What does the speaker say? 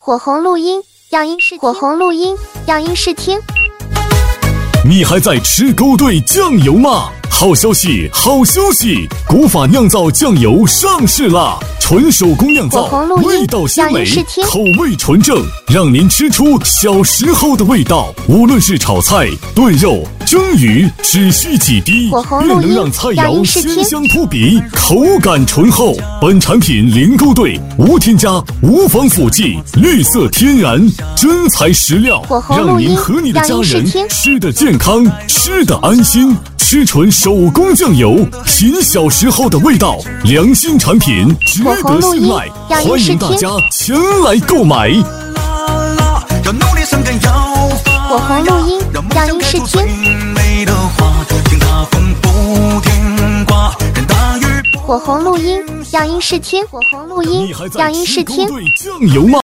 火红录音，养音试听。火红录音，养音试听。 你还在吃勾兑酱油吗？好消息，好消息！古法酿造酱油上市啦！纯手工酿造，味道鲜美，口味纯正，让您吃出小时候的味道。无论是炒菜、炖肉、蒸鱼，只需几滴，便能让菜肴鲜香扑鼻，口感醇厚。本产品零勾兑，无添加，无防腐剂，绿色天然，真材实料，让您和你的家人吃得健康，吃得安心。吃纯手工酱油，品小时候的味道，良心产品，值得信赖，欢迎大家前来购买。 火红录音，养音试听。火红录音，养音试听。火红录音，养音试听。 酱油吗？